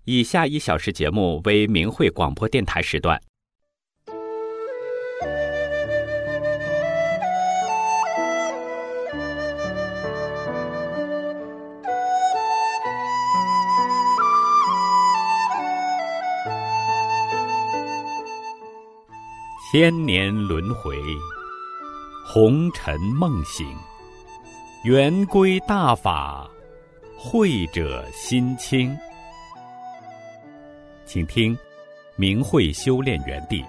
以下1小时节目为明慧广播电台时段。千年轮回，红尘梦醒，圆规大法，慧者心清。请听明慧修炼园地。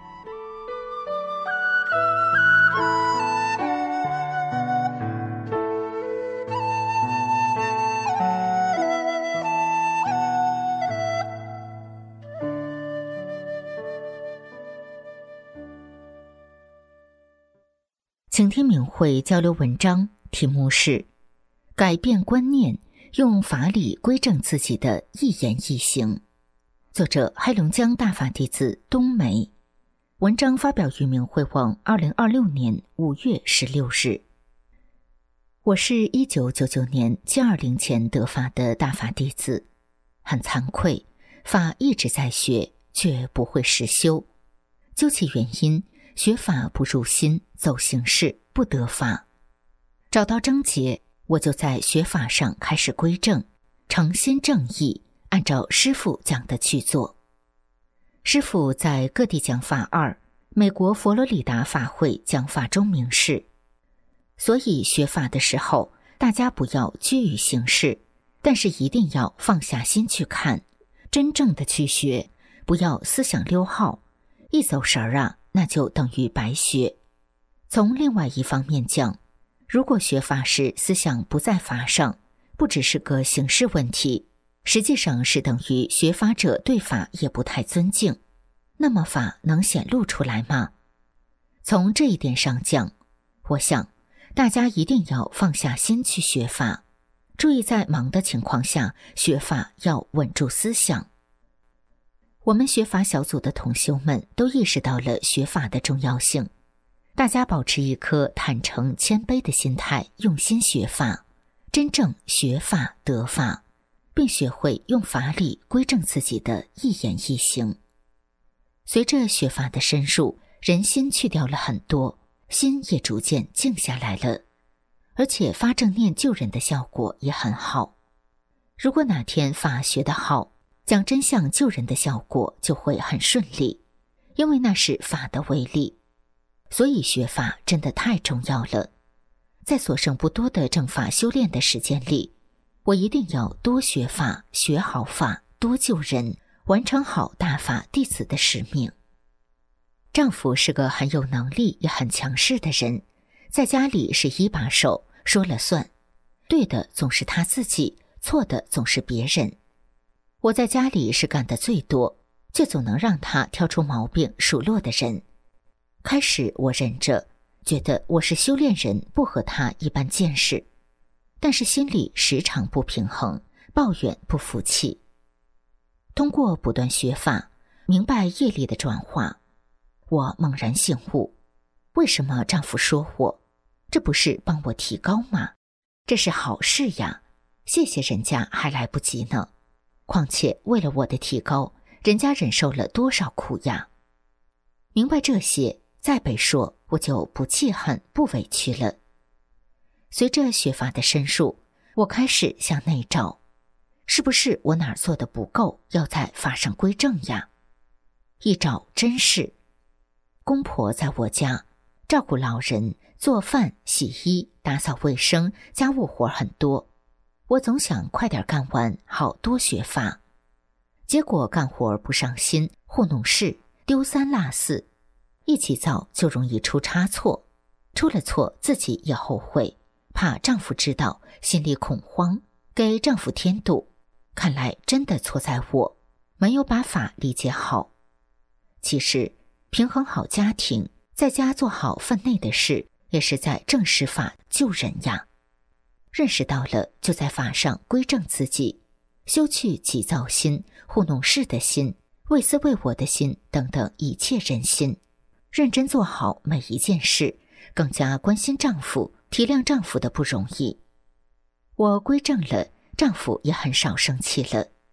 请听明慧交流文章，题目是改变观念，用法理归正自己的一言一行。作者黑龙江大法弟子冬梅。文章发表于明慧网2026年5月16日。我是1999年720前得法的大法弟子，很惭愧，法一直在学，却不会实修。究其原因，学法不入心，走形式，不得法。找到症结，我就在学法上开始归正，诚心正意，按照师父讲的去做。师父在各地讲法2，美国佛罗里达法会讲法中明示。所以学法的时候，大家不要拘于形式，但是一定要放下心去看，真正的去学，不要思想溜号，一走神儿啊，那就等于白学。从另外一方面讲，如果学法时思想不在法上，不只是个形式问题，实际上是等于学法者对法也不太尊敬，那么法能显露出来吗？从这一点上讲，我想大家一定要放下心去学法，注意在忙的情况下学法要稳住思想。我们学法小组的同修们都意识到了学法的重要性，大家保持一颗坦诚谦卑的心态，用心学法，真正学法得法，并学会用法理归正自己的一言一行。随着学法的深入，人心去掉了很多，心也逐渐静下来了，而且发正念救人的效果也很好。如果哪天法学得好，讲真相救人的效果就会很顺利，因为那是法的威力。所以学法真的太重要了。在所剩不多的正法修炼的时间里，我一定要多学法，学好法，多救人，完成好大法弟子的使命。丈夫是个很有能力也很强势的人，在家里是一把手，说了算，对的总是他自己，错的总是别人。我在家里是干得最多，却总能让他挑出毛病数落的人。开始我忍着，觉得我是修炼人，不和他一般见识，但是心里时常不平衡，抱怨不服气。通过不断学法，明白业力的转化，我猛然醒悟，为什么丈夫说我？这不是帮我提高吗？这是好事呀，谢谢人家还来不及呢。况且为了我的提高，人家忍受了多少苦呀。明白这些，再被说，我就不记恨，不委屈了。随着学法的深入，我开始向内找，是不是我哪儿做的不够，要在法上归正呀？一找真是，公婆在我家照顾老人，做饭、洗衣、打扫卫生，家务活很多。我总想快点干完，好多学法。结果干活不上心，糊弄事，丢三落四，一起造就容易出差错，出了错自己也后悔，怕丈夫知道，心里恐慌，给丈夫添堵。看来真的错在我，没有把法理解好。其实平衡好家庭，在家做好分内的事，也是在正视法救人呀。认识到了，就在法上归正自己，修去急躁心、糊弄事的心、为私为我的心等等一切人心，认真做好每一件事，更加关心丈夫，体谅丈夫的不容易。我归正了，丈夫也很少生气了。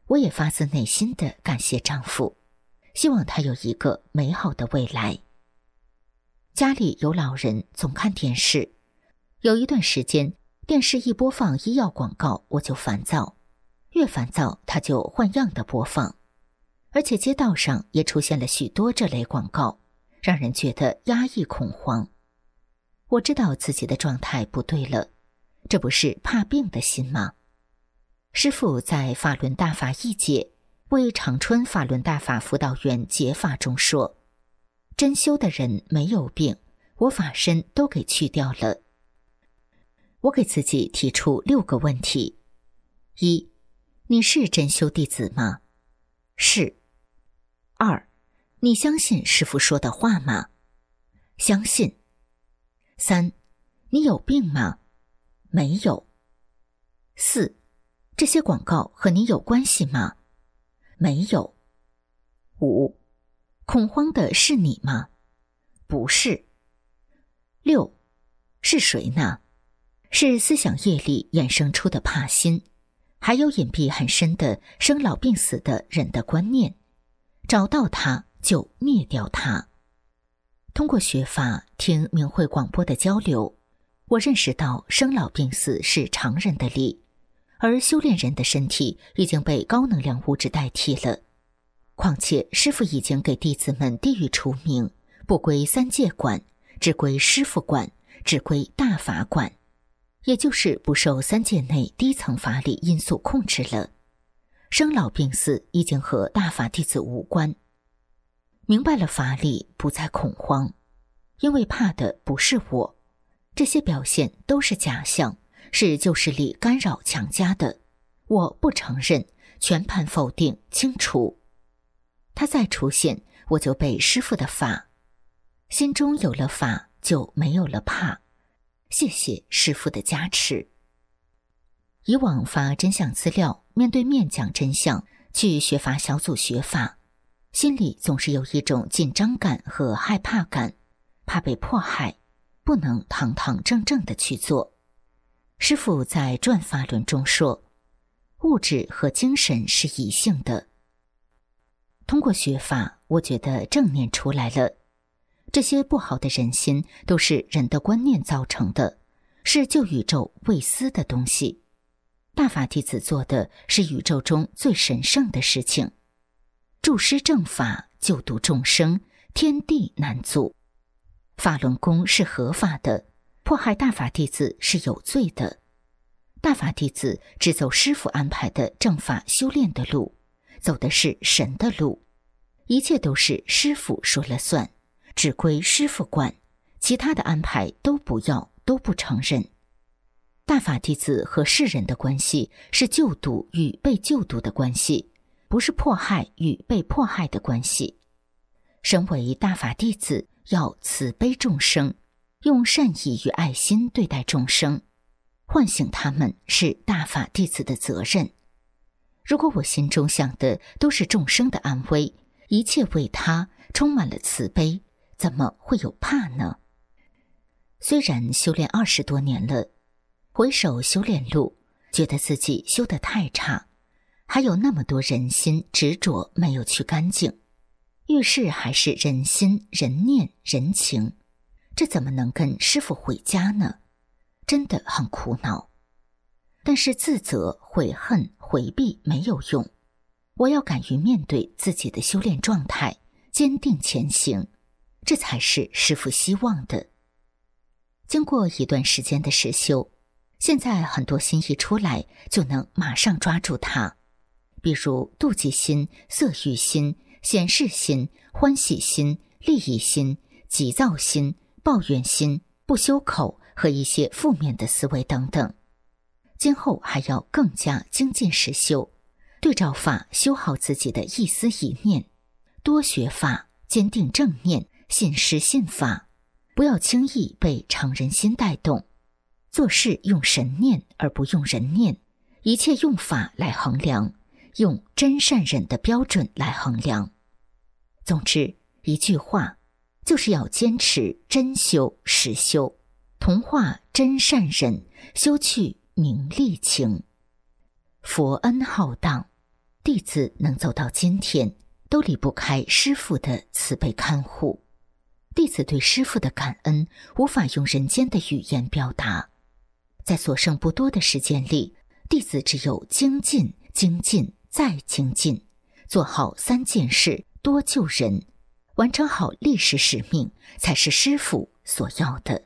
我也发自内心地感谢丈夫，希望他有一个美好的未来。家里有老人，总看电视，有一段时间电视一播放医药广告我就烦躁，越烦躁他就换样的播放，而且街道上也出现了许多这类广告，让人觉得压抑恐慌。我知道自己的状态不对了，这不是怕病的心吗？师父在法轮大法一解为长春法轮大法辅导员解法中说，真修的人没有病，我法身都给去掉了。我给自己提出6个问题：一，你是真修弟子吗？是。2，你相信师父说的话吗？相信。3，你有病吗？没有。4，这些广告和你有关系吗？没有。5，恐慌的是你吗？不是。6，是谁呢？是思想业力衍生出的怕心，还有隐蔽很深的生老病死的人的观念，找到它就灭掉它。通过学法听明慧广播的交流，我认识到生老病死是常人的理，而修炼人的身体已经被高能量物质代替了。况且师父已经给弟子们地狱除名，不归三界管，只归师父管，只归大法管，也就是不受三界内低层法理因素控制了。生老病死已经和大法弟子无关。明白了法理，不再恐慌，因为怕的不是我，这些表现都是假象，是旧势力干扰强加的，我不承认，全盘否定清除。它再出现，我就被师父的法，心中有了法，就没有了怕。谢谢师父的加持。以往发真相资料，面对面讲真相，去学法小组学法，心里总是有一种紧张感和害怕感，怕被迫害，不能堂堂正正的去做。师父在转法轮中说，物质和精神是一性的。通过学法，我觉得正念出来了，这些不好的人心都是人的观念造成的，是旧宇宙未思的东西。大法弟子做的是宇宙中最神圣的事情，助师正法，救度众生，天地难阻。法轮功是合法的，迫害大法弟子是有罪的。大法弟子只走师父安排的正法修炼的路，走的是神的路，一切都是师父说了算，只归师父管，其他的安排都不要，都不承认。大法弟子和世人的关系是救度与被救度的关系，不是迫害与被迫害的关系。身为大法弟子，要慈悲众生，用善意与爱心对待众生，唤醒他们是大法弟子的责任。如果我心中想的都是众生的安危，一切为他，充满了慈悲，怎么会有怕呢？虽然修炼20多年了，回首修炼路，觉得自己修得太差，还有那么多人心执着没有去干净，遇事还是人心、人念、人情，这怎么能跟师父回家呢？真的很苦恼。但是自责、悔恨、回避没有用，我要敢于面对自己的修炼状态，坚定前行，这才是师父希望的。经过一段时间的实修，现在很多心一出来就能马上抓住它，比如妒忌心、色欲心、显示心、欢喜心、利益心、急躁心、抱怨心、不修口和一些负面的思维等等。今后还要更加精进实修，对照法修好自己的一思一念，多学法，坚定正念，信师信法，不要轻易被常人心带动，做事用神念而不用人念，一切用法来衡量，用真善忍的标准来衡量。总之一句话，就是要坚持真修实修，同化真善忍，修去名利情。佛恩浩荡， 弟子能走到今天，都离不开师父的慈悲看护。弟子对师父的感恩无法用人间的语言表达。在所剩不多的时间里，弟子只有精进、精进再精进，做好3件事，多救人，完成好历史使命，才是师父所要的。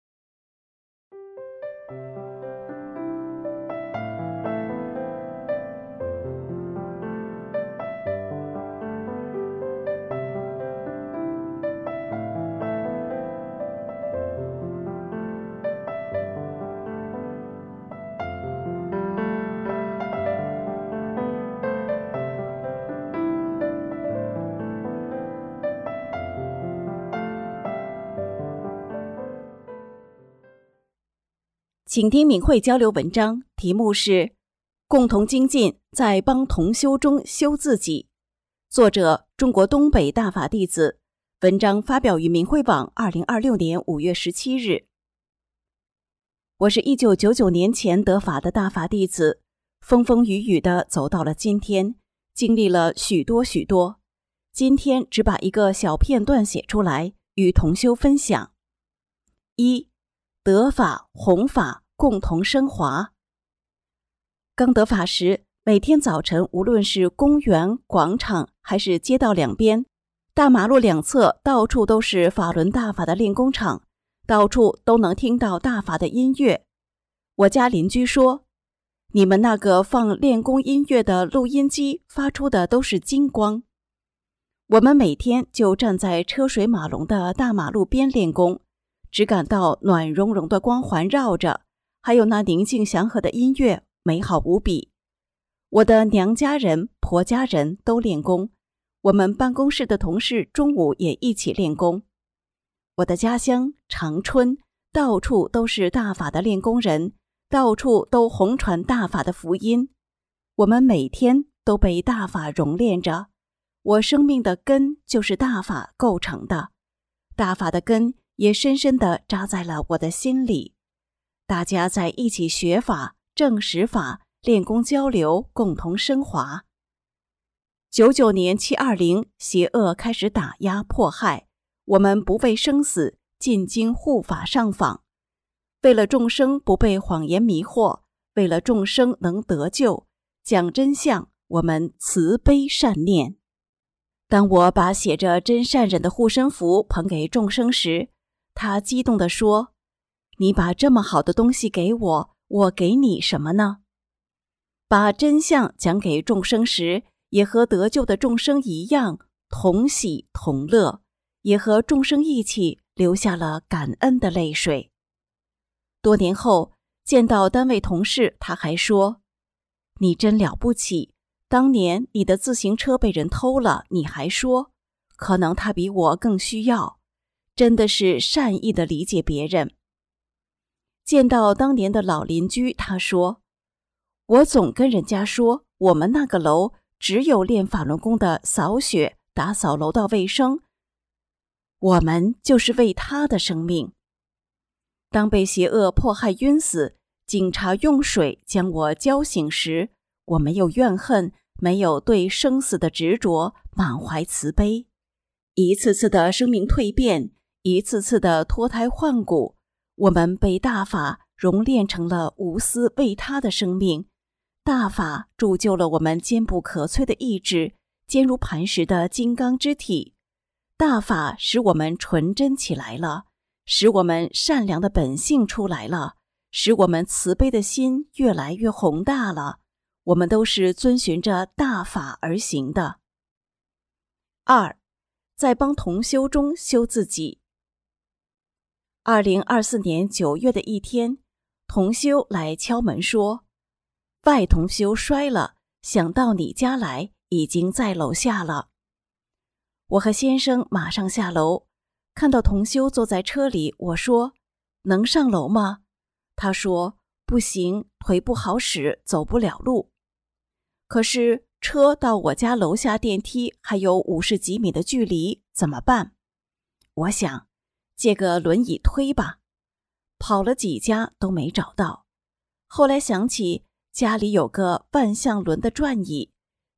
请听敏慧交流文章，题目是共同精进，在帮同修中修自己。作者中国东北大法弟子，文章发表于明慧网2026年5月17日。我是1999年前得法的大法弟子，风风雨雨地走到了今天，经历了许多。今天只把一个小片段写出来，与同修分享。1. 得法弘法共同升华。刚得法时，每天早晨无论是公园、广场还是街道两边，大马路两侧到处都是法轮大法的练功场，到处都能听到大法的音乐。我家邻居说，你们那个放练功音乐的录音机发出的都是金光。我们每天就站在车水马龙的大马路边练功，只感到暖融融的光环绕着，还有那宁静祥和的音乐，美好无比。我的娘家人、婆家人都练功，我们办公室的同事中午也一起练功。我的家乡长春，到处都是大法的练功人，到处都弘传大法的福音。我们每天都被大法熔炼着，我生命的根就是大法构成的，大法的根也深深地扎在了我的心里。大家在一起学法、证实法、练功交流，共同升华。99年720，邪恶开始打压迫害，我们不畏生死，进京护法上访。为了众生不被谎言迷惑，为了众生能得救，讲真相，我们慈悲善念。当我把写着真善忍的护身符捧给众生时，他激动地说，你把这么好的东西给我，我给你什么呢？把真相讲给众生时，也和得救的众生一样，同喜同乐，也和众生一起流下了感恩的泪水。多年后，见到单位同事，他还说，你真了不起，当年你的自行车被人偷了，你还说，可能他比我更需要，真的是善意地理解别人。见到当年的老邻居，他说，我总跟人家说，我们那个楼只有练法轮功的扫雪、打扫楼道卫生，我们就是为他的生命。当被邪恶迫害晕死，警察用水将我浇醒时，我没有怨恨，没有对生死的执着，满怀慈悲。一次次的生命蜕变，一次次的脱胎换骨，我们被大法熔炼成了无私为他的生命。大法铸就了我们坚不可摧的意志，坚如磐石的金刚之体。大法使我们纯真起来了，使我们善良的本性出来了，使我们慈悲的心越来越宏大了。我们都是遵循着大法而行的。2. 在帮同修中修自己。2024年9月的一天，同修来敲门说，外同修摔了，想到你家来，已经在楼下了。我和先生马上下楼，看到同修坐在车里，我说，能上楼吗？他说，不行，腿不好使，走不了路。可是车到我家楼下电梯还有50几米的距离，怎么办？我想，借个轮椅推吧。跑了几家都没找到。后来想起家里有个万向轮的转椅，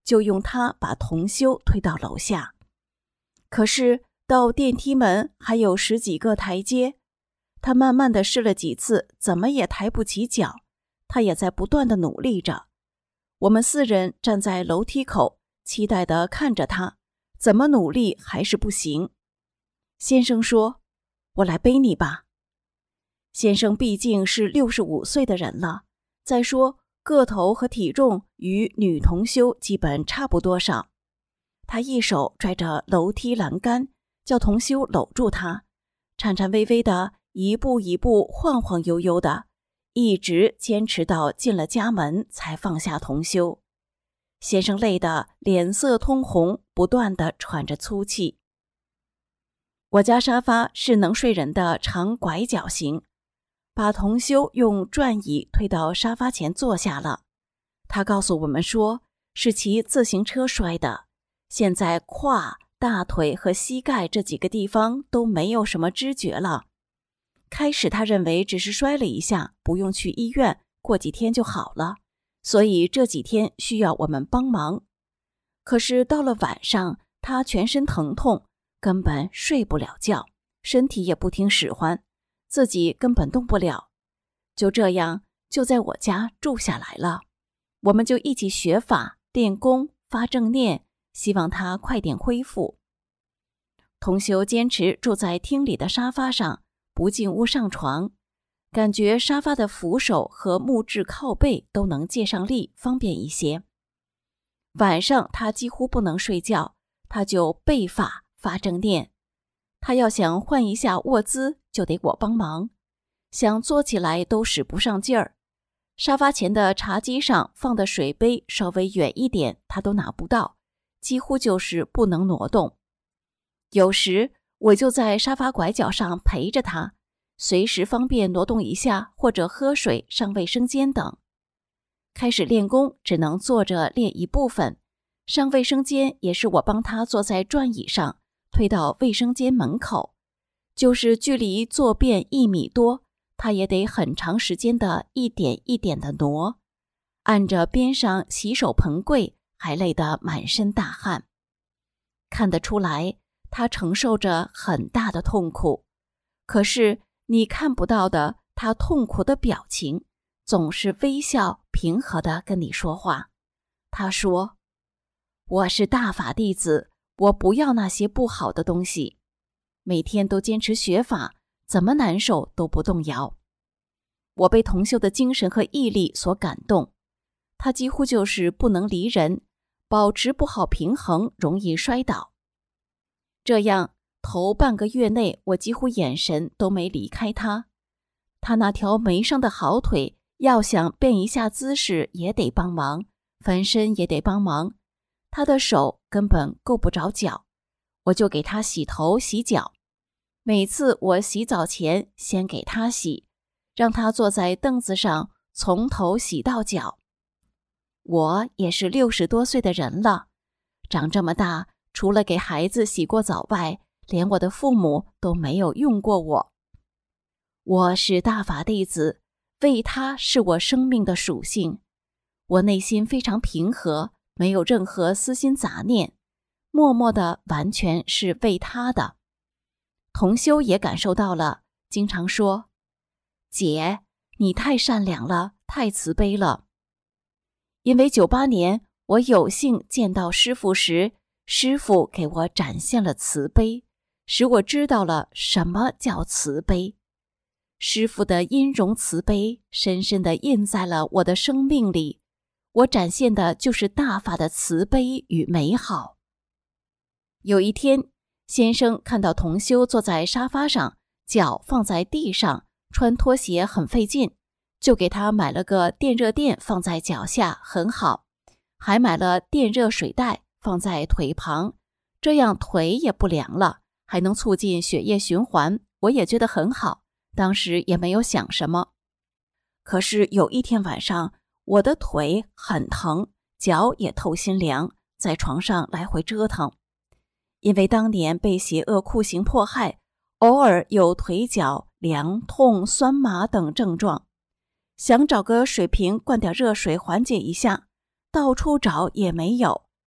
就用它把童修推到楼下。可是到电梯门还有10几个台阶，他慢慢地试了几次，怎么也抬不起脚。他也在不断地努力着。我们4人站在楼梯口，期待地看着他，怎么努力还是不行。先生说：“我来背你吧。”先生毕竟是65岁的人了，再说个头和体重与女童修基本差不多少。他一手拽着楼梯栏杆，叫童修搂住他，颤颤巍巍的一步一步晃晃悠悠的，一直坚持到进了家门才放下童修。先生累得脸色通红，不断地喘着粗气。我家沙发是能睡人的长拐角型，把童修用转椅推到沙发前坐下了。他告诉我们说是骑自行车摔的，现在胯、大腿和膝盖这几个地方都没有什么知觉了。开始他认为只是摔了一下，不用去医院，过几天就好了，所以这几天需要我们帮忙。可是到了晚上，他全身疼痛，根本睡不了觉，身体也不听使唤，自己根本动不了。就这样，就在我家住下来了。我们就一起学法、练功、发正念，希望他快点恢复。童修坚持住在厅里的沙发上，不进屋上床，感觉沙发的扶手和木质靠背都能借上力，方便一些。晚上他几乎不能睡觉，他就背法发正念。他要想换一下卧姿，就得我帮忙，想坐起来都使不上劲儿。沙发前的茶几上放的水杯稍微远一点，他都拿不到，几乎就是不能挪动。有时我就在沙发拐角上陪着他，随时方便挪动一下，或者喝水、上卫生间等。开始练功只能坐着练一部分，上卫生间也是我帮他坐在转椅上，推到卫生间门口，就是距离坐便1米多，他也得很长时间的一点一点的挪，按着边上洗手盆柜，还累得满身大汗。看得出来他承受着很大的痛苦，可是你看不到的他痛苦的表情，总是微笑平和地跟你说话。他说：“我是大法弟子，我不要那些不好的东西，每天都坚持学法，怎么难受都不动摇。”我被童修的精神和毅力所感动，他几乎就是不能离人，保持不好平衡，容易摔倒。这样头半个月内，我几乎眼神都没离开他。他那条没伤的好腿，要想变一下姿势也得帮忙，翻身也得帮忙。他的手根本够不着脚，我就给他洗头洗脚。每次我洗澡前先给他洗，让他坐在凳子上，从头洗到脚。我也是60多岁的人了，长这么大，除了给孩子洗过澡外，连我的父母都没有用过我。我是大法弟子，为他是我生命的属性。我内心非常平和，没有任何私心杂念，默默的完全是为他的。童修也感受到了，经常说：“姐，你太善良了，太慈悲了。”因为98年我有幸见到师父时，师父给我展现了慈悲，使我知道了什么叫慈悲。师父的音容慈悲深深地印在了我的生命里，我展现的就是大法的慈悲与美好。有一天，先生看到童修坐在沙发上，脚放在地上，穿拖鞋很费劲，就给他买了个电热垫放在脚下，很好，还买了电热水袋放在腿旁，这样腿也不凉了，还能促进血液循环，我也觉得很好，当时也没有想什么。可是有一天晚上，我的腿很疼，脚也透心凉，在床上来回折腾。因为当年被邪恶酷刑迫害，偶尔有腿脚凉痛、酸麻等症状，想找个水瓶灌点热水缓解一下，到处找也没有，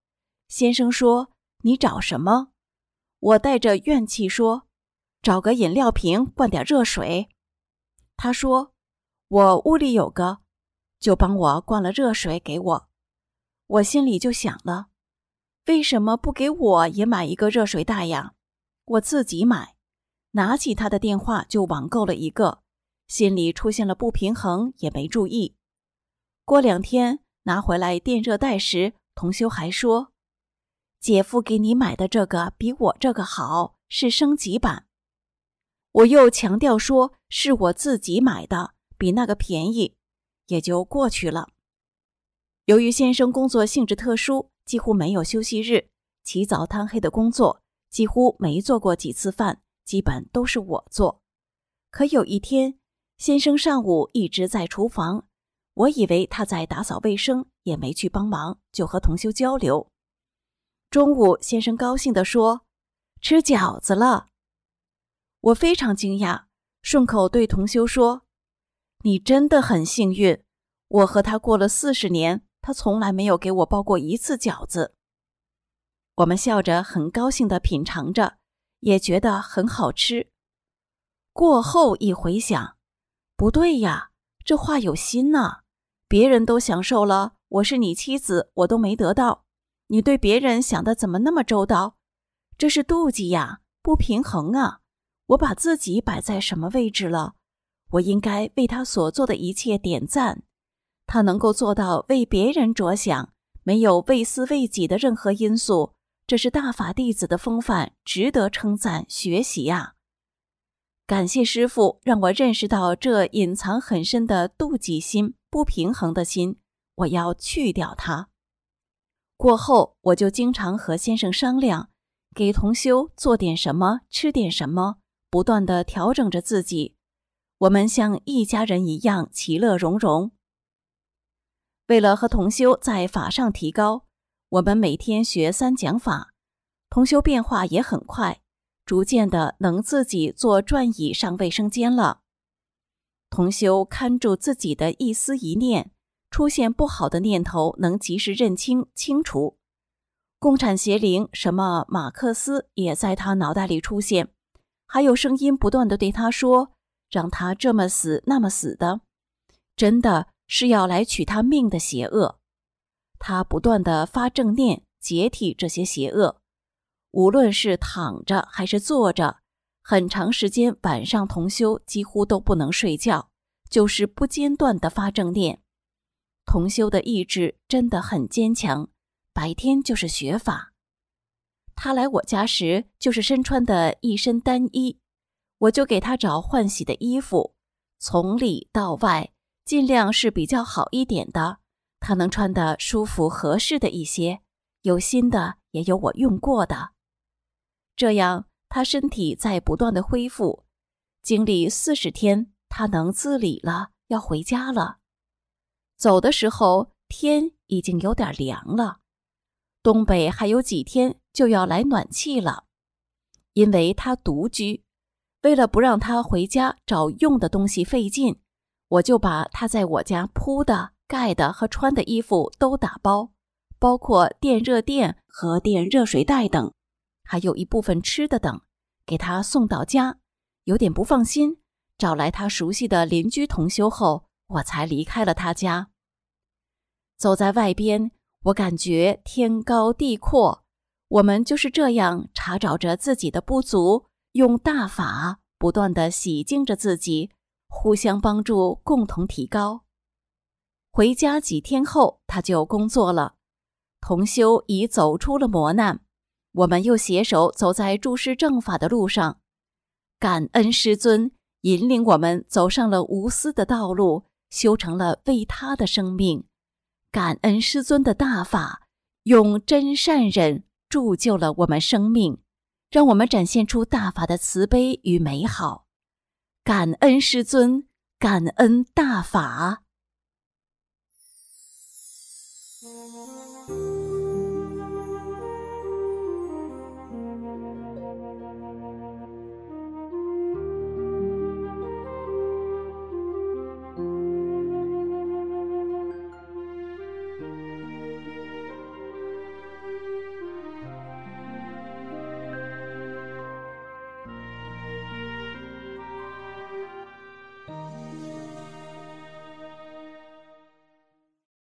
先生说：“你找什么？”我带着怨气说：“找个饮料瓶灌点热水。”他说：“我屋里有个。”就帮我灌了热水给我。我心里就想了，为什么不给我也买一个热水袋呀？我自己买。拿起他的电话就网购了一个，心里出现了不平衡，也没注意。过2天拿回来电热袋时，同修还说：“姐夫给你买的这个比我这个好，是升级版。”我又强调说是我自己买的，比那个便宜，也就过去了。由于先生工作性质特殊，几乎没有休息日，起早贪黑的工作，几乎没做过几次饭，基本都是我做。可有一天，先生上午一直在厨房，我以为他在打扫卫生，也没去帮忙，就和同修交流。中午，先生高兴地说：“吃饺子了。”我非常惊讶，顺口对同修说：“你真的很幸运，我和他过了40年，他从来没有给我包过一次饺子。”我们笑着很高兴地品尝着，也觉得很好吃。过后一回想，不对呀，这话有心呐，别人都享受了，我是你妻子，我都没得到，你对别人想的怎么那么周到？这是妒忌呀，不平衡啊！我把自己摆在什么位置了？我应该为他所做的一切点赞。他能够做到为别人着想，没有为私为己的任何因素，这是大法弟子的风范，值得称赞学习呀。感谢师父让我认识到这隐藏很深的妒忌心、不平衡的心，我要去掉它。过后我就经常和先生商量，给同修做点什么，吃点什么，不断地调整着自己。我们像一家人一样其乐融融。为了和同修在法上提高，我们每天学3讲法，同修变化也很快，逐渐的能自己坐转椅上卫生间了。同修看住自己的一思一念，出现不好的念头能及时认清清除。共产邪灵什么马克思也在他脑袋里出现，还有声音不断地对他说，让他这么死那么死的，真的是要来取他命的邪恶。他不断地发正念，解体这些邪恶。无论是躺着还是坐着，很长时间晚上同修几乎都不能睡觉，就是不间断地发正念。同修的意志真的很坚强，白天就是学法。他来我家时就是身穿的一身单衣，我就给他找换洗的衣服，从里到外尽量是比较好一点的，他能穿得舒服合适的一些，有新的也有我用过的。这样他身体在不断的恢复，经历40天，他能自理了，要回家了。走的时候天已经有点凉了，东北还有几天就要来暖气了。因为他独居，为了不让他回家找用的东西费劲，我就把他在我家铺的、盖的和穿的衣服都打包，包括电热垫和电热水袋等，还有一部分吃的等，给他送到家。有点不放心，找来他熟悉的邻居同修后，我才离开了他家。走在外边，我感觉天高地阔，我们就是这样查找着自己的不足，用大法不断地洗净着自己，互相帮助，共同提高。回家几天后，他就工作了，同修已走出了磨难，我们又携手走在诸事正法的路上。感恩师尊引领我们走上了无私的道路，修成了为他的生命。感恩师尊的大法，用真善忍铸就了我们生命，让我们展现出大法的慈悲与美好。感恩师尊，感恩大法。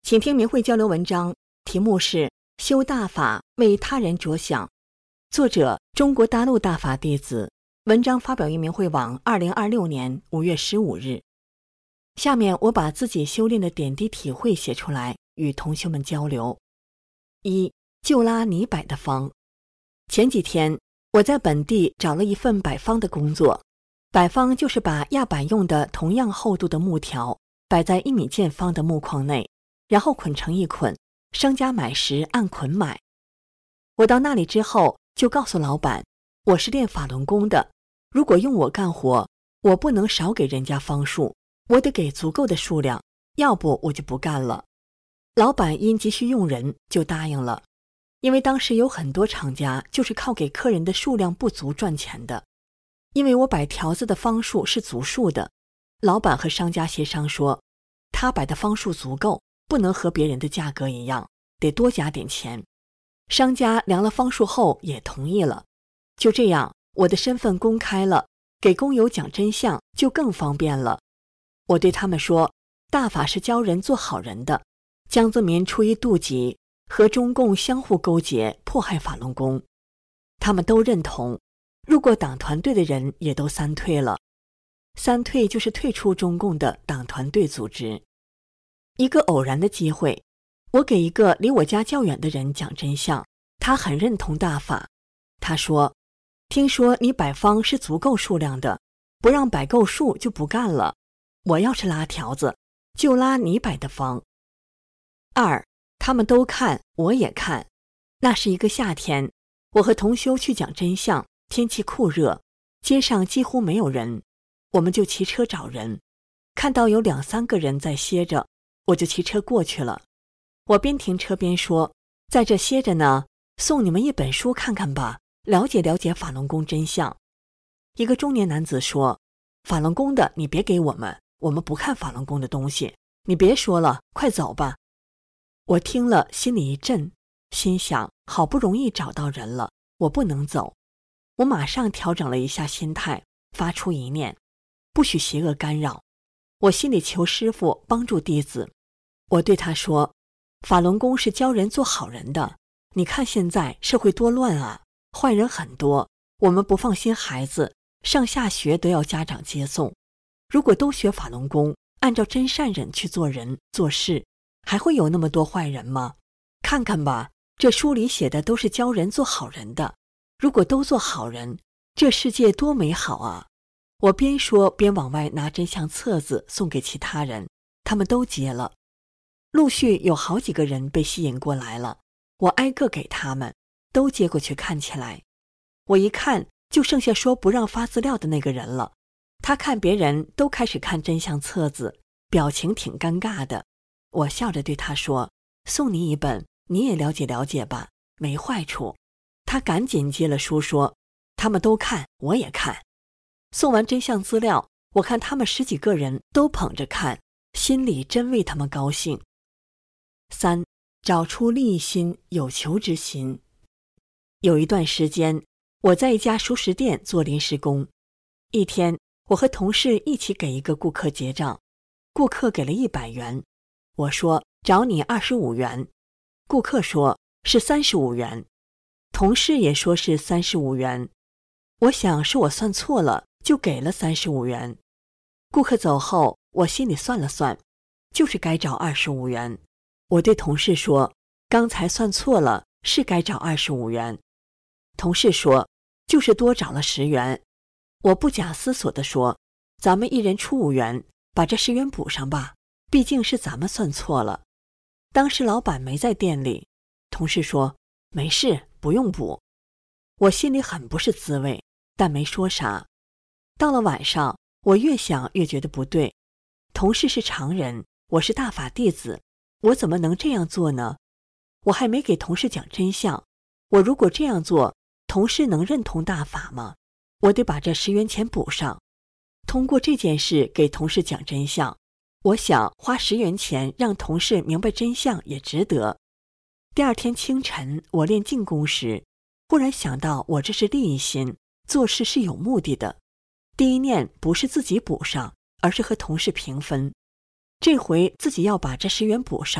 请听明慧交流文章，题目是修大法为他人着想，作者中国大陆大法弟子，文章发表于明慧网2026年5月15日。下面我把自己修炼的点滴体会写出来，与同学们交流。1. 就拉泥摆的方。前几天我在本地找了一份摆方的工作，摆方就是把压板用的同样厚度的木条摆在1米见方的木框内，然后捆成一捆，商家买时按捆买。我到那里之后就告诉老板，我是练法轮功的，如果用我干活，我不能少给人家方数，我得给足够的数量，要不我就不干了。老板因急需用人就答应了，因为当时有很多厂家就是靠给客人的数量不足赚钱的。因为我摆条子的方数是足数的，老板和商家协商说，他摆的方数足够，不能和别人的价格一样，得多加点钱。商家量了方数后也同意了。就这样，我的身份公开了，给工友讲真相就更方便了。我对他们说，大法是教人做好人的，江泽民出于妒忌，和中共相互勾结，迫害法轮功。他们都认同，入过党团队的人也都3退了。3退就是退出中共的党团队组织。一个偶然的机会，我给一个离我家较远的人讲真相，他很认同大法。他说，听说你摆方是足够数量的，不让摆够数就不干了。我要是拉条子，就拉你摆的方。2. 他们都看，我也看。那是一个夏天，我和同修去讲真相，天气酷热，街上几乎没有人，我们就骑车找人，看到有2、3个人在歇着，我就骑车过去了。我边停车边说，在这歇着呢，送你们一本书看看吧，了解了解法轮功真相。一个中年男子说，法轮功的你别给我们不看法轮功的东西，你别说了，快走吧。我听了心里一震，心想好不容易找到人了，我不能走。我马上调整了一下心态，发出一念，不许邪恶干扰。我心里求师父帮助弟子。我对他说，法轮功是教人做好人的，你看现在社会多乱啊，坏人很多，我们不放心孩子，上下学都要家长接送。如果都学法轮功，按照真善忍去做人做事，还会有那么多坏人吗？看看吧，这书里写的都是教人做好人的，如果都做好人，这世界多美好啊！我边说边往外拿真相册子送给其他人，他们都接了。陆续有好几个人被吸引过来了，我挨个给他们，都接过去看起来。我一看，就剩下说不让发资料的那个人了。他看别人都开始看真相册子，表情挺尴尬的。我笑着对他说，送你一本，你也了解了解吧，没坏处。他赶紧接了书说，他们都看，我也看。送完真相资料，我看他们10几个人都捧着看，心里真为他们高兴。3. 找出利心，有求之心。有一段时间，我在一家熟食店做临时工。一天，我和同事一起给一个顾客结账，顾客给了100元，我说找你25元，顾客说是35元，同事也说是35元。我想是我算错了，就给了35元。顾客走后，我心里算了算，就是该找25元。我对同事说，刚才算错了，是该找25元。同事说，就是多找了10元。我不假思索地说，咱们一人出5元，把这10元补上吧，毕竟是咱们算错了。当时老板没在店里，同事说，没事，不用补。我心里很不是滋味，但没说啥。到了晚上，我越想越觉得不对，同事是常人，我是大法弟子，我怎么能这样做呢？我还没给同事讲真相，我如果这样做，同事能认同大法吗？我得把这10元钱补上。通过这件事给同事讲真相，我想花10元钱让同事明白真相也值得。第二天清晨，我练静功时，忽然想到我这是利益心，做事是有目的的。第一念不是自己补上，而是和同事平分。这回自己要把这10元补上，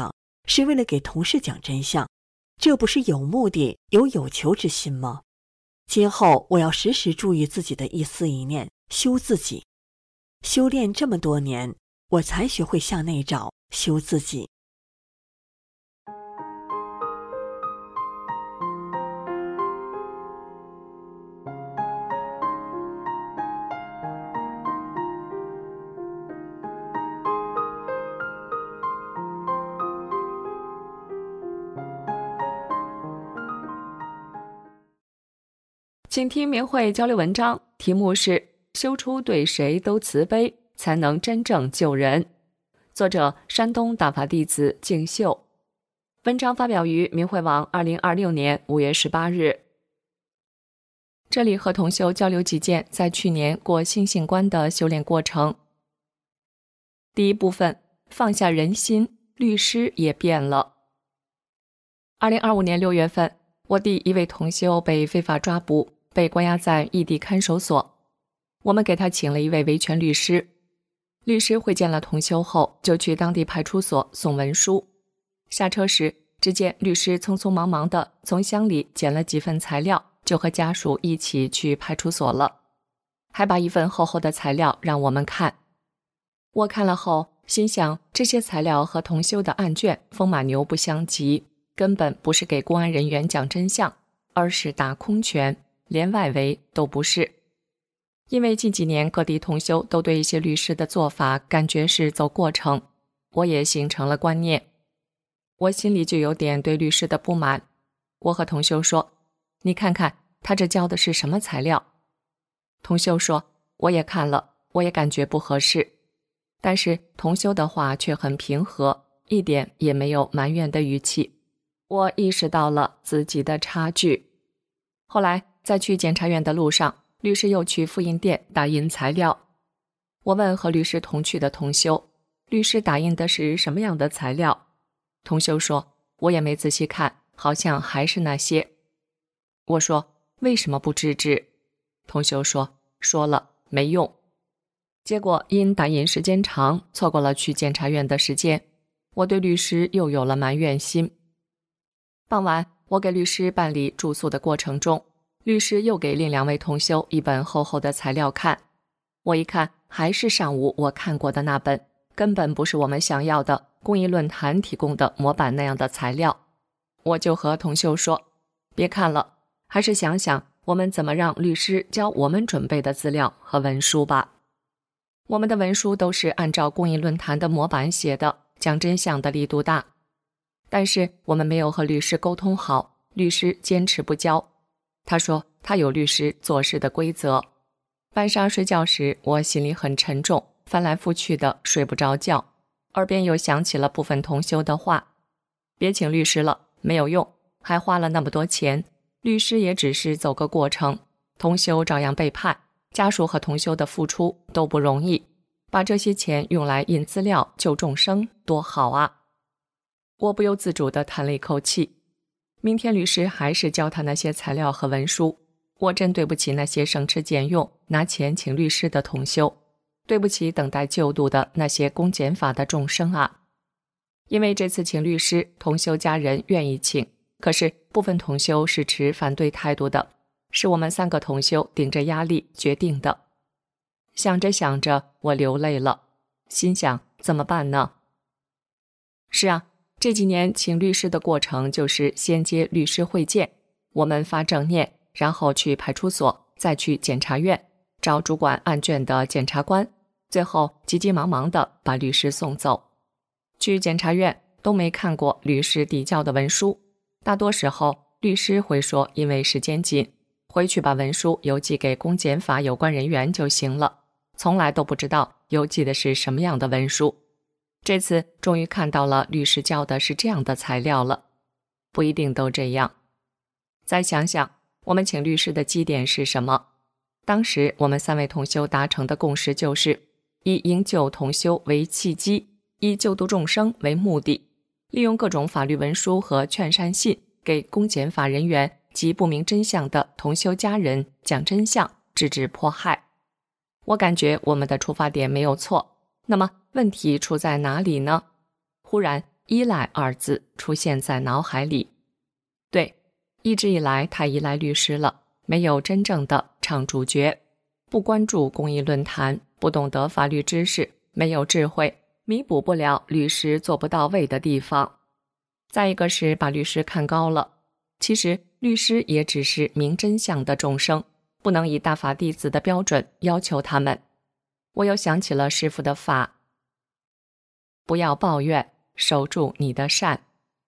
是为了给同事讲真相，这不是有目的、有求之心吗？今后我要时时注意自己的一思一念，修自己。修炼这么多年，我才学会向内找，修自己。 请听明慧交流文章，题目是修出对谁都慈悲，才能真正救人。作者山东大法弟子静秀。文章发表于明慧网2026年5月18日。这里和同修交流几件在去年过心性关的修炼过程。第一部分，放下人心，律师也变了。2025年6月份，我弟一位同修被非法抓捕，被关押在异地看守所。我们给他请了一位维权律师。律师会见了同修后，就去当地派出所送文书。下车时，只见律师匆匆忙忙地从箱里捡了几份材料，就和家属一起去派出所了，还把一份厚厚的材料让我们看。我看了后，心想这些材料和同修的案卷风马牛不相及，根本不是给公安人员讲真相，而是打空拳，连外围都不是。因为近几年各地同修都对一些律师的做法感觉是走过程，我也形成了观念。我心里就有点对律师的不满。我和同修说，你看看他这交的是什么材料？同修说，我也看了，我也感觉不合适。但是同修的话却很平和，一点也没有埋怨的语气。我意识到了自己的差距。后来在去检察院的路上，律师又去复印店打印材料。我问和律师同去的同修，律师打印的是什么样的材料？同修说，我也没仔细看，好像还是那些。我说，为什么不制止？同修说，说了没用。结果因打印时间长，错过了去检察院的时间，我对律师又有了埋怨心。傍晚，我给律师办理住宿的过程中，律师又给另2位同修一本厚厚的材料看。我一看，还是上午我看过的那本，根本不是我们想要的公益论坛提供的模板那样的材料。我就和同修说，别看了，还是想想我们怎么让律师教我们准备的资料和文书吧。我们的文书都是按照公益论坛的模板写的，讲真相的力度大。但是我们没有和律师沟通好，律师坚持不交。他说他有律师做事的规则。晚上睡觉时，我心里很沉重，翻来覆去的睡不着觉，耳边又响起了部分同修的话，别请律师了，没有用，还花了那么多钱，律师也只是走个过程，同修照样被判，家属和同修的付出都不容易，把这些钱用来印资料救众生多好啊。我不由自主地叹了一口气。明天律师还是交他那些材料和文书，我真对不起那些省吃俭用拿钱请律师的同修，对不起等待救度的那些公检法的众生啊。因为这次请律师，同修家人愿意请，可是部分同修是持反对态度的，是我们3个同修顶着压力决定的。想着想着，我流泪了，心想怎么办呢？是啊，这几年请律师的过程就是先接律师会见，我们发正念，然后去派出所，再去检察院，找主管案卷的检察官，最后急急忙忙地把律师送走。去检察院都没看过律师递交的文书，大多时候律师会说因为时间紧，回去把文书邮寄给公检法有关人员就行了，从来都不知道邮寄的是什么样的文书。这次终于看到了律师交的是这样的材料了，不一定都这样。再想想，我们请律师的基点是什么？当时我们3位同修达成的共识就是，以营救同修为契机，以救度众生为目的，利用各种法律文书和劝善信，给公检法人员及不明真相的同修家人讲真相，制止迫害。我感觉我们的出发点没有错，那么问题出在哪里呢？忽然依赖2字出现在脑海里。对，一直以来太依赖律师了，没有真正的唱主角，不关注公益论坛，不懂得法律知识，没有智慧，弥补不了律师做不到位的地方。再一个是把律师看高了，其实律师也只是明真相的众生，不能以大法弟子的标准要求他们。我又想起了师父的法，不要抱怨，守住你的善。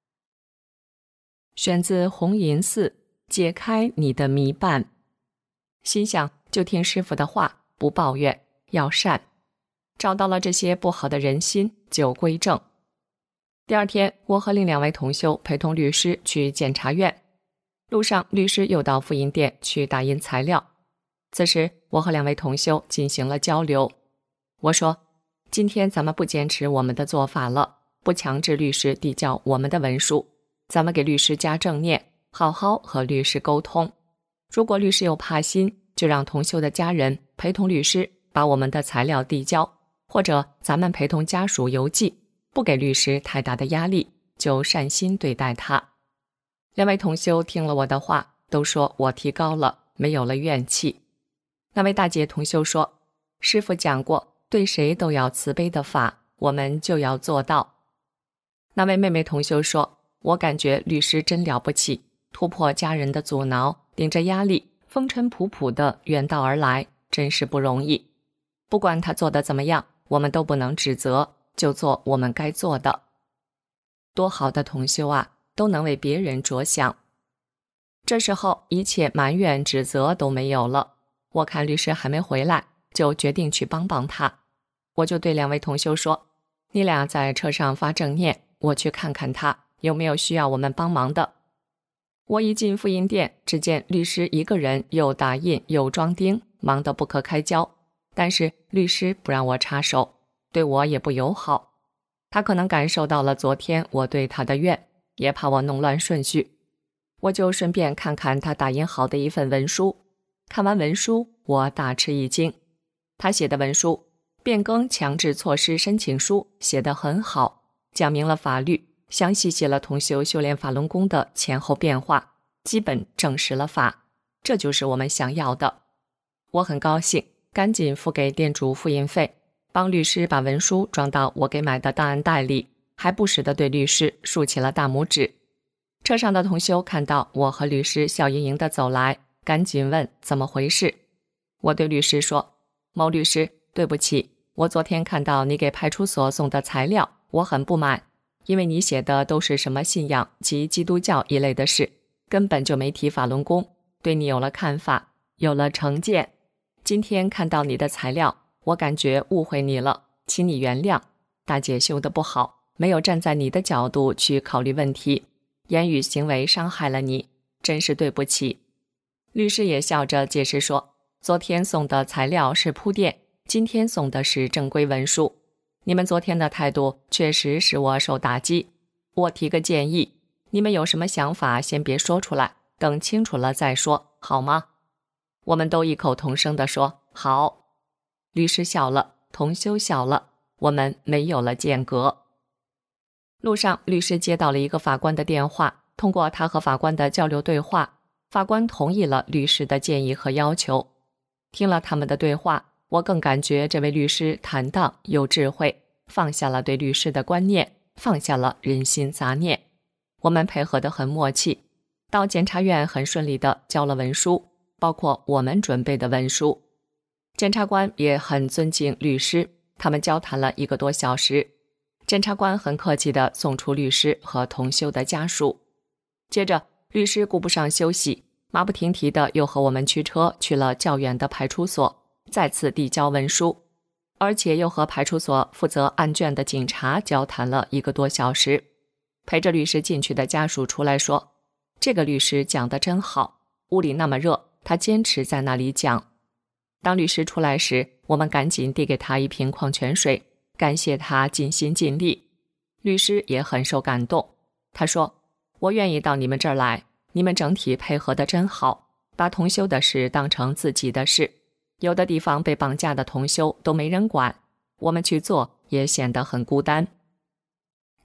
选自红银寺，解开你的迷绊。心想就听师父的话，不抱怨，要善。找到了这些不好的人心，就归正。第2天，我和另2位同修陪同律师去检察院。路上，律师又到复印店去打印材料。此时，我和2位同修进行了交流。我说，今天咱们不坚持我们的做法了，不强制律师递交我们的文书，咱们给律师加正念，好好和律师沟通。如果律师有怕心，就让同修的家人陪同律师把我们的材料递交，或者咱们陪同家属邮寄，不给律师太大的压力，就善心对待他。2位同修听了我的话，都说我提高了，没有了怨气。那位大姐同修说，师父讲过，对谁都要慈悲的法，我们就要做到。那位妹妹同修说，我感觉律师真了不起，突破家人的阻挠，顶着压力，风尘仆仆的远道而来，真是不容易。不管他做得怎么样，我们都不能指责，就做我们该做的。多好的同修啊，都能为别人着想。这时候一切埋怨指责都没有了，我看律师还没回来，就决定去帮帮他。我就对2位同修说，你俩在车上发正念，我去看看他有没有需要我们帮忙的。我一进复印店，只见律师一个人又打印又装钉，忙得不可开交。但是律师不让我插手，对我也不友好。他可能感受到了昨天我对他的怨，也怕我弄乱顺序。我就顺便看看他打印好的一份文书。看完文书，我大吃一惊。他写的文书变更强制措施申请书写得很好，讲明了法律，详细写了同修修炼法轮功的前后变化，基本证实了法。这就是我们想要的。我很高兴，赶紧付给店主复印费，帮律师把文书装到我给买的档案袋里，还不时地对律师竖起了大拇指。车上的同修看到我和律师笑盈盈地走来，赶紧问怎么回事。我对律师说，某律师，对不起，我昨天看到你给派出所送的材料，我很不满，因为你写的都是什么信仰及基督教一类的事，根本就没提法轮功，对你有了看法，有了成见。今天看到你的材料，我感觉误会你了，请你原谅。大姐修得不好，没有站在你的角度去考虑问题，言语行为伤害了你，真是对不起。律师也笑着解释说，昨天送的材料是铺垫，今天送的是正规文书。你们昨天的态度确实使我受打击，我提个建议，你们有什么想法先别说出来，等清楚了再说，好吗？我们都异口同声地说好。律师笑了，同修笑了，我们没有了间隔。路上，律师接到了一个法官的电话，通过他和法官的交流对话，法官同意了律师的建议和要求。听了他们的对话，我更感觉这位律师坦荡有智慧，放下了对律师的观念，放下了人心杂念。我们配合得很默契，到检察院很顺利地交了文书，包括我们准备的文书。检察官也很尊敬律师，他们交谈了1个多小时。检察官很客气地送出律师和同修的家属。接着，律师顾不上休息，马不停蹄地又和我们驱车去了较远的派出所，再次递交文书，而且又和派出所负责案卷的警察交谈了1个多小时。陪着律师进去的家属出来说，这个律师讲得真好，屋里那么热，他坚持在那里讲。当律师出来时，我们赶紧递给他1瓶矿泉水，感谢他尽心尽力。律师也很受感动，他说，我愿意到你们这儿来，你们整体配合得真好，把同修的事当成自己的事。有的地方被绑架的同修都没人管，我们去做也显得很孤单。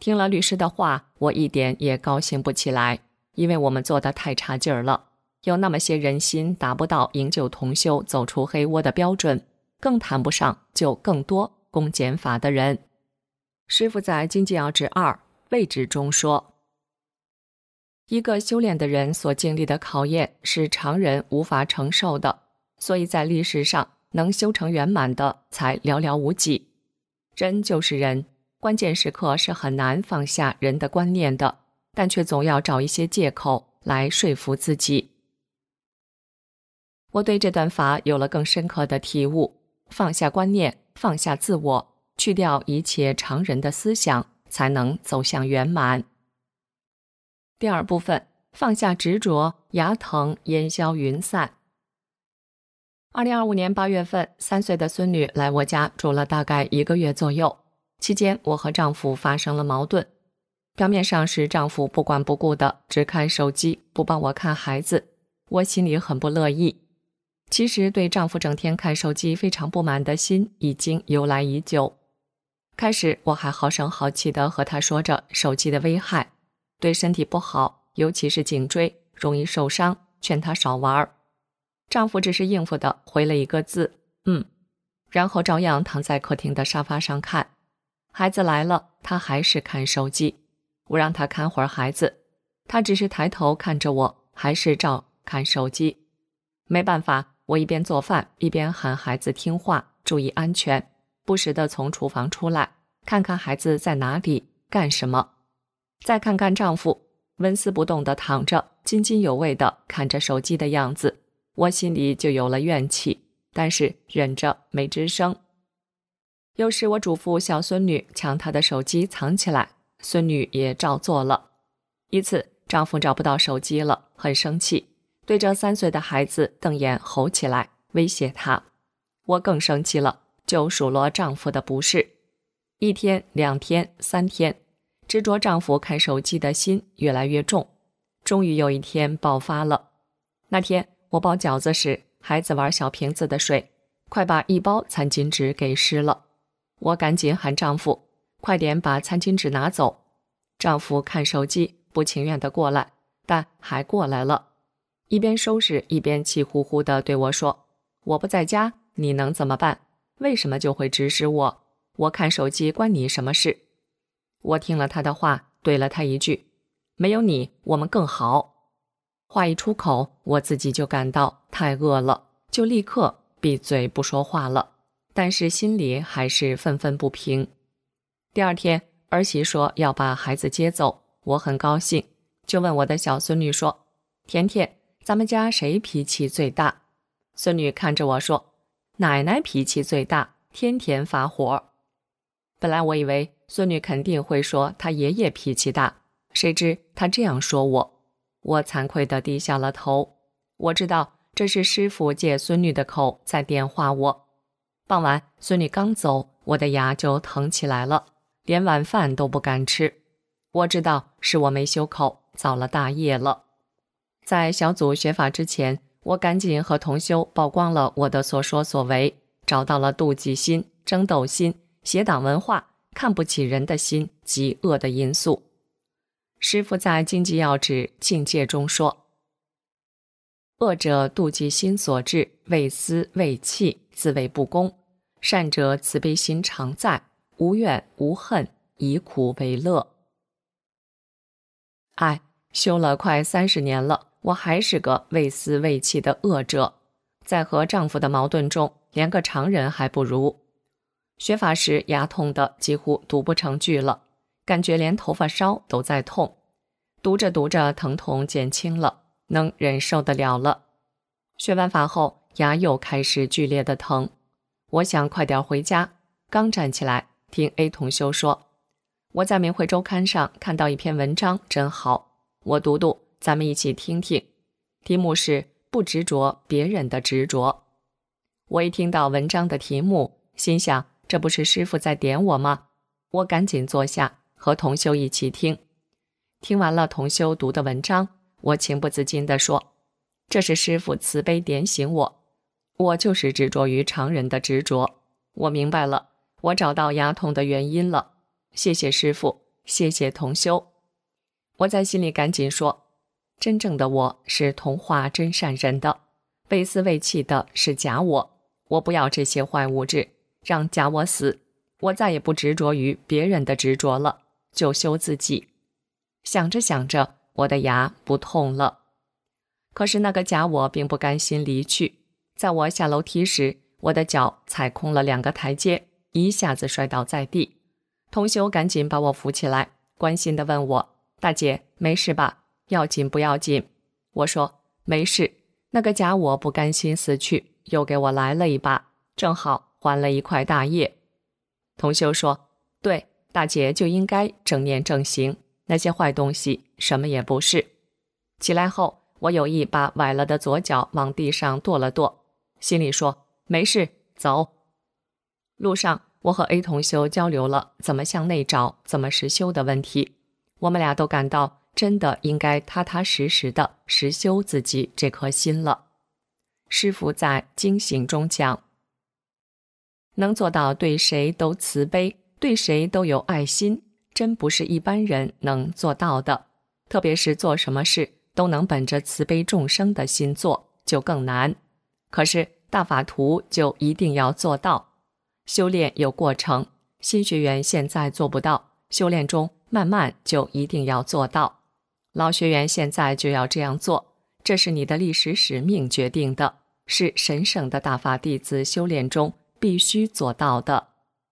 听了律师的话，我一点也高兴不起来，因为我们做得太差劲儿了。有那么些人心达不到营救同修走出黑窝的标准，更谈不上救更多公检法的人。师父在《经济要旨2位置》中说，一个修炼的人所经历的考验是常人无法承受的，所以在历史上能修成圆满的才寥寥无几。人就是人，关键时刻是很难放下人的观念的，但却总要找一些借口来说服自己。我对这段法有了更深刻的体悟，放下观念，放下自我，去掉一切常人的思想，才能走向圆满。第二部分，放下执着，牙疼烟消云散。2025年8月份，3岁的孙女来我家住了大概1个月左右，期间我和丈夫发生了矛盾。表面上是丈夫不管不顾的只看手机，不帮我看孩子，我心里很不乐意。其实对丈夫整天看手机非常不满的心已经由来已久。开始我还好声好气地和他说着手机的危害，对身体不好，尤其是颈椎容易受伤，劝他少玩。丈夫只是应付地回了一个字然后照样躺在客厅的沙发上看。孩子来了，他还是看手机。我让他看会儿孩子，他只是抬头看着我，还是照看手机。没办法，我一边做饭一边喊孩子听话，注意安全，不时地从厨房出来，看看孩子在哪里干什么，再看看丈夫纹丝不动地躺着，津津有味地看着手机的样子，我心里就有了怨气，但是忍着没吱声。有时我嘱咐小孙女将她的手机藏起来，孙女也照做了。一次丈夫找不到手机了，很生气，对着3岁的孩子瞪眼吼起来，威胁他。我更生气了，就数落丈夫的不是。1天、2天、3天，执着丈夫看手机的心越来越重，终于有一天爆发了。那天我包饺子时，孩子玩小瓶子的水，快把1包餐巾纸给湿了。我赶紧喊丈夫，快点把餐巾纸拿走。丈夫看手机，不情愿地过来，但还过来了。一边收拾一边气呼呼地对我说，我不在家，你能怎么办？为什么就会指使我？我看手机关你什么事？我听了他的话，怼了他一句，没有你我们更好。话一出口，我自己就感到太饿了，就立刻闭嘴不说话了，但是心里还是愤愤不平。第2天，儿媳说要把孩子接走，我很高兴，就问我的小孙女说，甜甜，咱们家谁脾气最大？孙女看着我说，奶奶脾气最大，天天发火。本来我以为孙女肯定会说她爷爷脾气大，谁知她这样说我惭愧地低下了头。我知道这是师父借孙女的口在点化我。傍晚，孙女刚走，我的牙就疼起来了，连晚饭都不敢吃。我知道是我没修口，造了大业了。在小组学法之前，我赶紧和同修曝光了我的所说所为，找到了妒忌心、争斗心、邪党文化、看不起人的心及恶的因素。师父在《经济要旨境界》中说，恶者妒忌心所致，为私为气，自谓不公；善者慈悲心常在，无怨无恨，以苦为乐。修了快30年了，我还是个为私为气的恶者，在和丈夫的矛盾中，连个常人还不如。学法时牙痛的几乎读不成句了，感觉连头发梢都在痛，读着读着疼痛减轻了，能忍受得了了。学完法后，牙又开始剧烈的疼，我想快点回家，刚站起来，听 A 同修说，我在明慧周刊上看到一篇文章真好，我读读，咱们一起听听。题目是不执着别人的执着。我一听到文章的题目，心想这不是师父在点我吗？我赶紧坐下和同修一起听。听完了同修读的文章，我情不自禁地说，这是师父慈悲点醒我就是执着于常人的执着。我明白了，我找到牙痛的原因了。谢谢师父， 谢谢同修。我在心里赶紧说，真正的我是同化真善人的，为私为弃的是假我，我不要这些坏物质，让假我死，我再也不执着于别人的执着了，就修自己。想着想着，我的牙不痛了。可是那个假我并不甘心离去，在我下楼梯时，我的脚踩空了2个台阶，一下子摔倒在地。同修赶紧把我扶起来，关心地问我，大姐没事吧？要紧不要紧？我说没事，那个假我不甘心死去，又给我来了一把，正好还了一块大业。同修说，对，大姐就应该正念正行，那些坏东西什么也不是。起来后，我有意把崴了的左脚往地上跺了跺，心里说没事，走。路上我和 A 同修交流了怎么向内找，怎么实修的问题，我们俩都感到真的应该踏踏实实的实修自己这颗心了。师父在经行中讲，能做到对谁都慈悲，对谁都有爱心，真不是一般人能做到的，特别是做什么事都能本着慈悲众生的心做，就更难。可是大法图就一定要做到。修炼有过程，新学员现在做不到，修炼中慢慢就一定要做到。老学员现在就要这样做，这是你的历史使命决定的，是神圣的大法弟子修炼中必须做到的。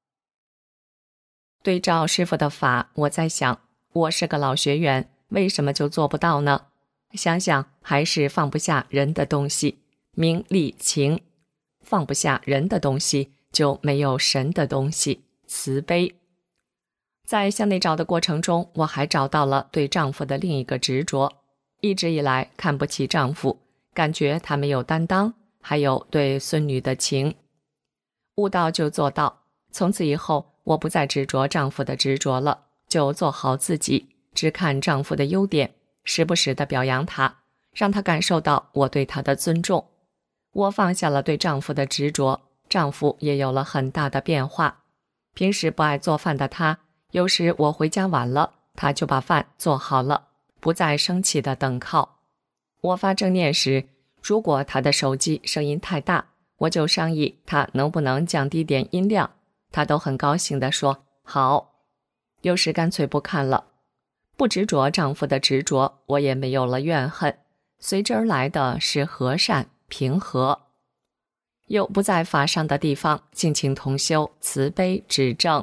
对照师父的法，我在想，我是个老学员，为什么就做不到呢？想想还是放不下人的东西，名利情，放不下人的东西，就没有神的东西，慈悲。在向内找的过程中，我还找到了对丈夫的另一个执着，一直以来看不起丈夫，感觉他没有担当，还有对孙女的情。悟道就做到，从此以后我不再执着丈夫的执着了，就做好自己，只看丈夫的优点，时不时地表扬他，让他感受到我对他的尊重。我放下了对丈夫的执着，丈夫也有了很大的变化。平时不爱做饭的他，有时我回家晚了，他就把饭做好了，不再生气地等靠。我发正念时，如果他的手机声音太大，我就商议他能不能降低点音量，他都很高兴地说好。有时干脆不看了。不执着丈夫的执着，我也没有了怨恨，随之而来的是和善平和。有不在法上的地方，敬请同修慈悲指正。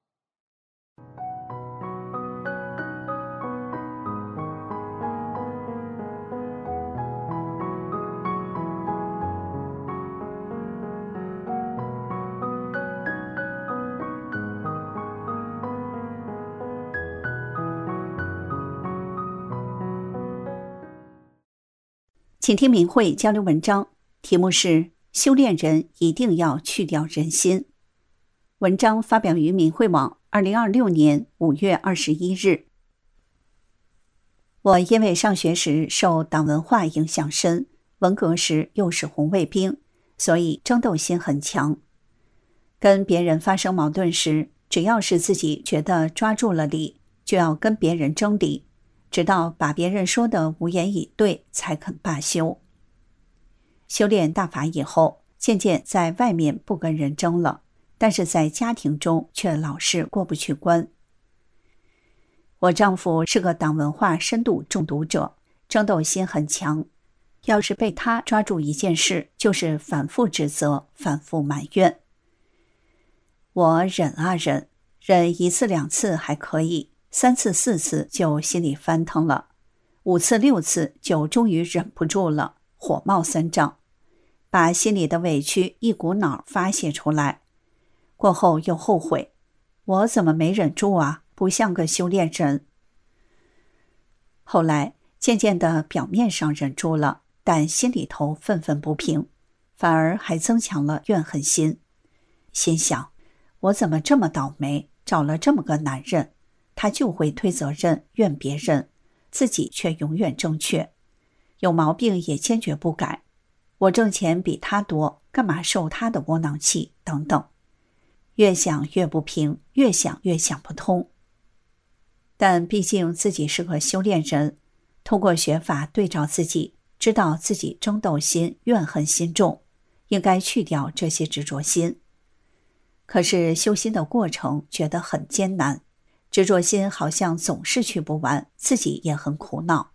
请听明慧交流文章，题目是修炼人一定要去掉人心。文章发表于明慧网2026年5月21日。我因为上学时受党文化影响深，文革时又是红卫兵，所以争斗心很强。跟别人发生矛盾时，只要是自己觉得抓住了理，就要跟别人争理，直到把别人说的无言以对才肯罢休。修炼大法以后，渐渐在外面不跟人争了，但是在家庭中却老是过不去关。我丈夫是个党文化深度中毒者，争斗心很强，要是被他抓住一件事，就是反复指责，反复埋怨。我忍啊忍，忍1次2次还可以，3次4次就心里翻腾了，5次6次就终于忍不住了，火冒三丈，把心里的委屈一股脑发泄出来。过后又后悔，我怎么没忍住啊，不像个修炼人。后来渐渐的表面上忍住了，但心里头愤愤不平，反而还增强了怨恨心。心想，我怎么这么倒霉，找了这么个男人，他就会推责任怨别人，自己却永远正确，有毛病也坚决不改，我挣钱比他多，干嘛受他的窝囊气等等。越想越不平，越想越想不通。 但毕竟自己是个修炼人，通过学法对照自己，知道自己争斗心、怨恨心重，应该去掉这些执着心。可是修心的过程觉得很艰难，执着心好像总是去不完，自己也很苦恼。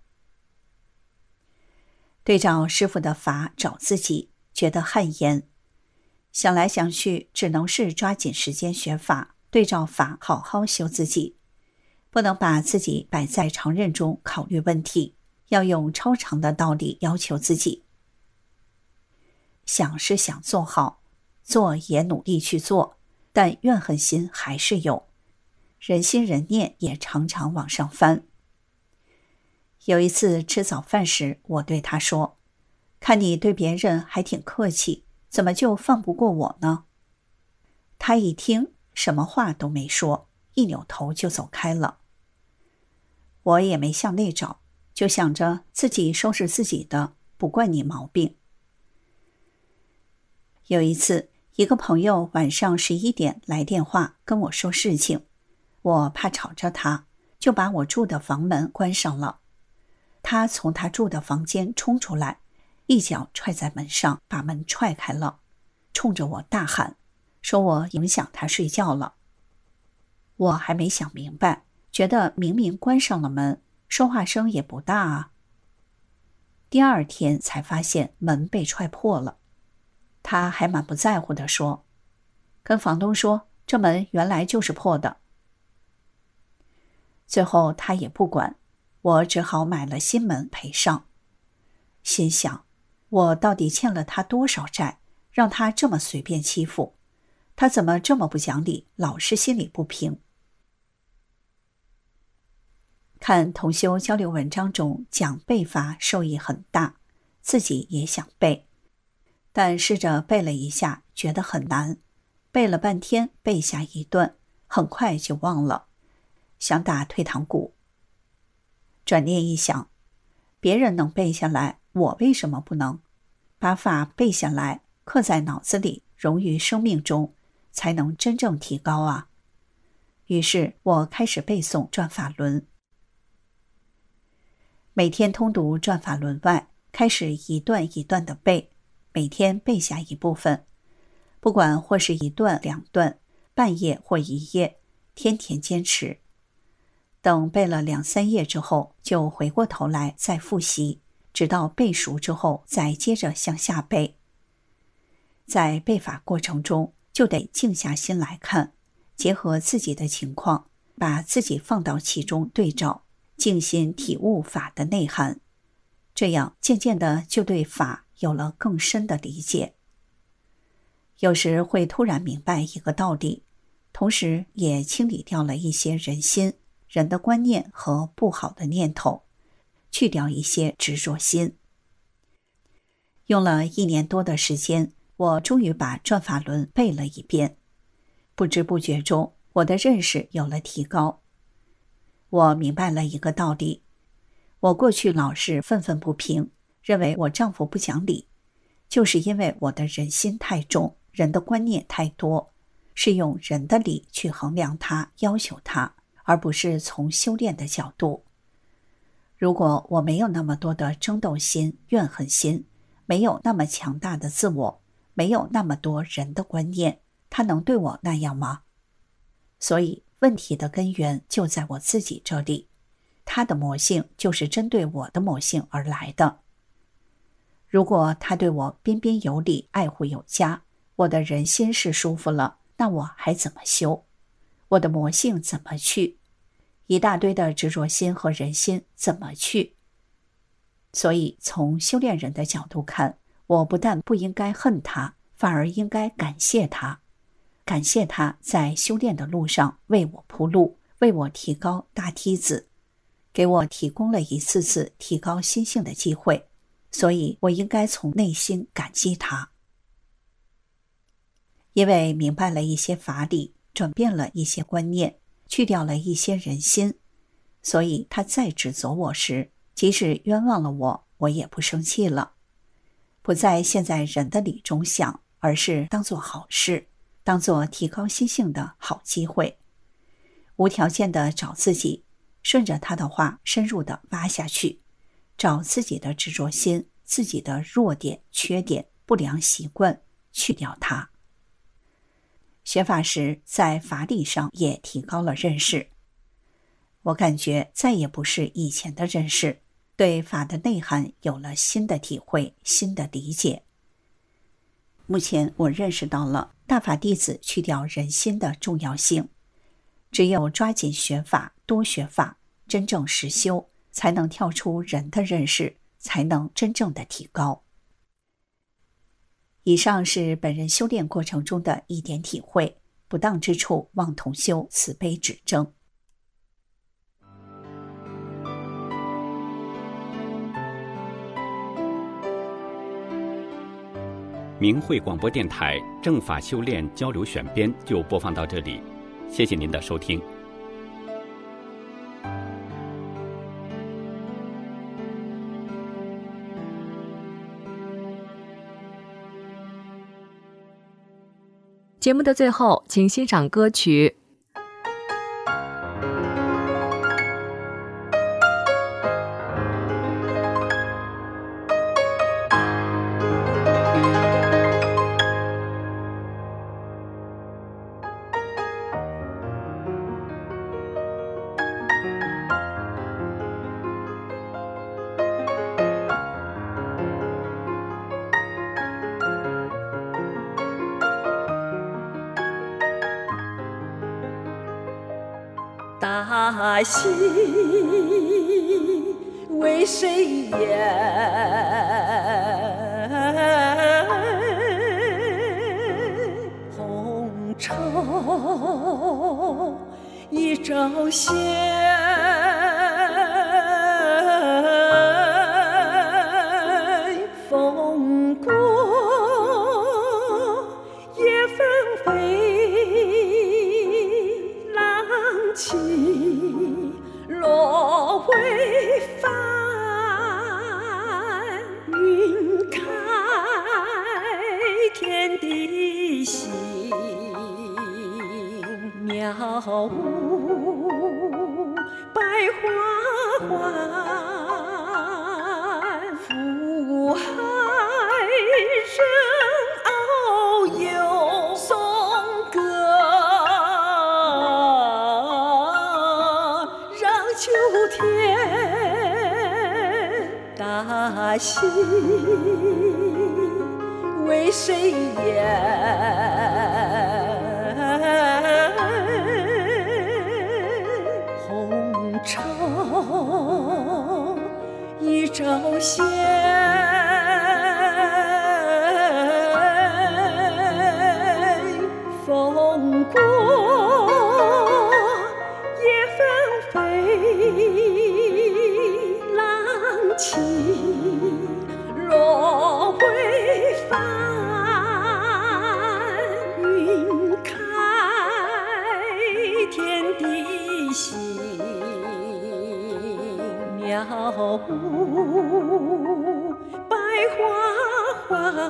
对照师父的法找自己，觉得汗颜。想来想去，只能是抓紧时间学法，对照法好好修自己，不能把自己摆在常人中考虑问题，要用超常的道理要求自己。想是想做好，做也努力去做，但怨恨心还是有，人心人念也常常往上翻。有一次吃早饭时，我对他说，看你对别人还挺客气，怎么就放不过我呢？他一听，什么话都没说，一扭头就走开了。我也没向内找，就想着自己收拾自己的，不惯你毛病。有一次，一个朋友晚上11点来电话跟我说事情，我怕吵着他，就把我住的房门关上了。他从他住的房间冲出来，一脚踹在门上，把门踹开了，冲着我大喊，说我影响他睡觉了。我还没想明白，觉得明明关上了门，说话声也不大啊。第二天才发现门被踹破了。他还满不在乎地说，跟房东说，这门原来就是破的。最后他也不管，我只好买了新门赔上。心想，我到底欠了他多少债，让他这么随便欺负？他怎么这么不讲理，老是心里不平？看同修交流文章中讲背法受益很大，自己也想背，但试着背了一下，觉得很难，背了半天背下一段，很快就忘了，想打退堂鼓。转念一想，别人能背下来，我为什么不能？把法背下来，刻在脑子里，融于生命中，才能真正提高啊。于是我开始背诵转法轮，每天通读转法轮外，开始一段一段的背，每天背下一部分，不管或是一段两段，半页或一页，天天坚持。等背了2、3页之后，就回过头来再复习，直到背熟之后再接着向下背。在背法过程中，就得静下心来看，结合自己的情况，把自己放到其中对照，静心体悟法的内涵，这样渐渐的就对法有了更深的理解。有时会突然明白一个道理，同时也清理掉了一些人心、人的观念和不好的念头，去掉一些执着心。用了1年多的时间，我终于把转法轮背了一遍。不知不觉中，我的认识有了提高。我明白了一个道理，我过去老是愤愤不平，认为我丈夫不讲理，就是因为我的人心太重，人的观念太多，是用人的理去衡量他、要求他，而不是从修炼的角度。如果我没有那么多的争斗心、怨恨心，没有那么强大的自我，没有那么多人的观念，他能对我那样吗？所以问题的根源就在我自己这里，他的魔性就是针对我的魔性而来的。如果他对我彬彬有礼、爱护有加，我的人心是舒服了，那我还怎么修？我的魔性怎么去？一大堆的执着心和人心怎么去？所以从修炼人的角度看，我不但不应该恨他，反而应该感谢他，感谢他在修炼的路上为我铺路，为我提高大梯子，给我提供了一次次提高心性的机会，所以我应该从内心感激他。因为明白了一些法理，转变了一些观念，去掉了一些人心，所以他再指责我时，即使冤枉了我，我也不生气了，不再陷在人的理中想，而是当作好事，当作提高心性的好机会，无条件的找自己， 顺着他的话深入地挖下去，找自己的执着心、自己的弱点、缺点、不良习惯，去掉它。学法时在法理上也提高了认识，我感觉再也不是以前的认识，对法的内涵有了新的体会、新的理解。目前我认识到了大法弟子去掉人心的重要性，只有抓紧学法，多学法，真正实修，才能跳出人的认识，才能真正的提高。以上是本人修炼过程中的一点体会，不当之处望同修慈悲指正。 明慧广播电台正法修炼交流选编就播放到这里，谢谢您的收听。 节目的最后，请欣赏歌曲大喜为谁言？红绸一朝鲜，风过叶纷飞，浪起落为帆，云开天地行，妙舞百花环，福海人遨游颂歌，让秋天大喜为谁言？红绸一朝鲜，风过叶纷飞，浪起落为帆，云开天地行，妙舞百花环，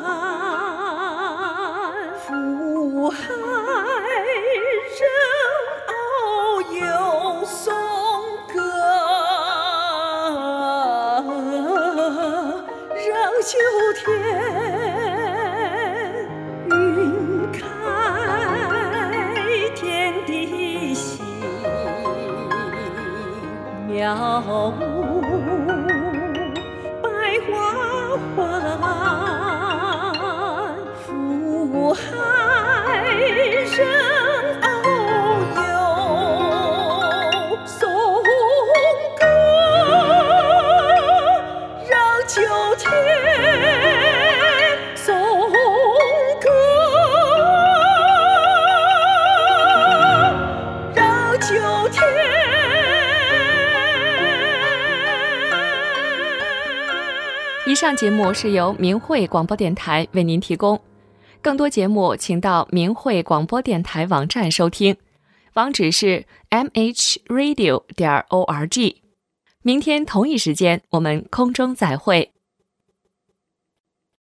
福海人遨游颂歌，让秋天云开天地行，妙舞百花环，福海人遨游颂歌，让秋天颂歌，让秋天。 以上节目是由明慧广播电台为您提供，更多节目请到明慧广播电台网站收听，网址是 mhradio.org。明天同一时间我们空中再会。